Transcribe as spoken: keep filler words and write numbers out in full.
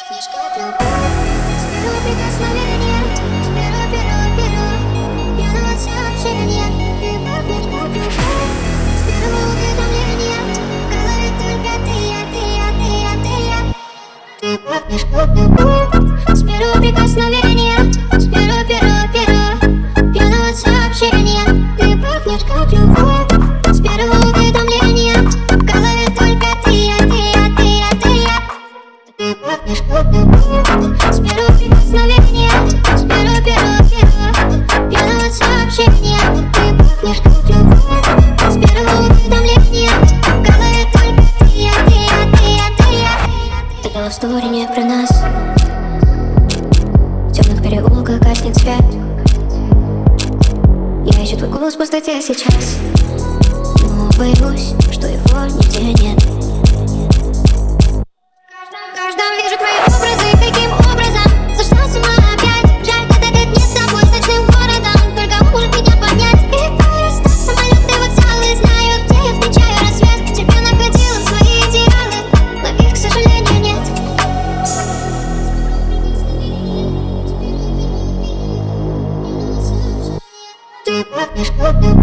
пахнешь как любовь. С первого прикосновения, с первого первого первого пьяного сообщения. Ты пахнешь как любовь. С первого уведомления в голове только ты, я, ты, я, ты, я, ты, я. Ты пахнешь как любовь. С первого прикосновения, с первого первого первого пьяного сообщения. Ты пахнешь как любовь. С первого уведомления в голове только ты, я, ты, я, ты, я, ты, я. Ты пахнешь как любовь. С первого прикосновения, с первого первого первого пьяного сообщения. Ты пахнешь как любовь. С первого уведомления в голове только ты, я, ты, я, ты, я, ты, я. Это love story не про нас. В темных переулках гаснет свет. Я ищу твой голос в пустоте сейчас, но боюсь, что его нигде нет. В каждом вижу твои образы, каким образом сошла с ума опять. Жаль, этот дед не с тобой, с ночным городом. Только он может меня понять. И просто самолеты, вокзалы, знаю, где я встречаю рассвет. Тебя находила в свои идеалы, но их, к сожалению, нет. Ты пахнешь как любовь.